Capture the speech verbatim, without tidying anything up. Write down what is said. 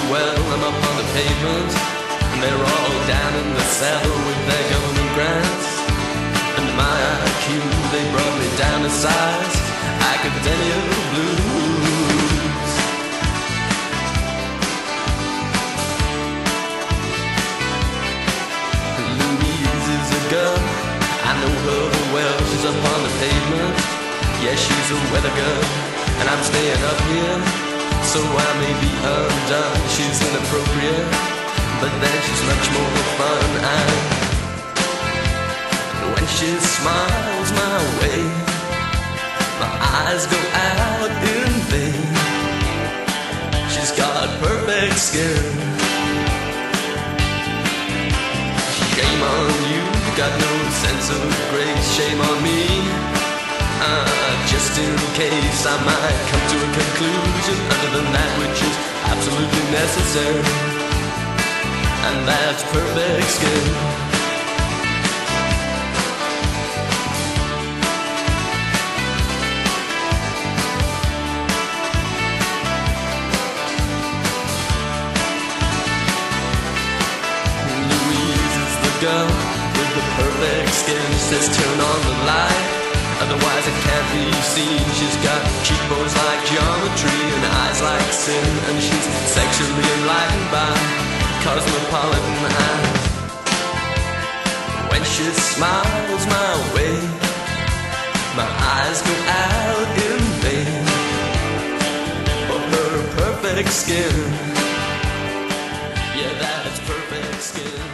well, I'm up on the pavement, and they're all down in the saddle with their government grants. And my I Q, they brought me down to size academia blues. Louise is a girl, I know her well, she's up on the pavement. Yeah, she's a weather girl, and I'm staying up here, so I may be undone. She's inappropriate, but then she's much more fun. And when she smiles my way, my eyes go out in vain. She's got perfect skin. Shame on you, got no sense of grace. Shame on me, uh, just in case I might come to a conclusion other than that which is absolutely necessary, and that's perfect skin. Girl with the perfect skin says turn on the light, otherwise it can't be seen. She's got cheekbones like geometry and eyes like sin, and she's sexually enlightened by cosmopolitan eyes. When she smiles my way, my eyes go out in vain for her perfect skin. Yeah, that's perfect skin.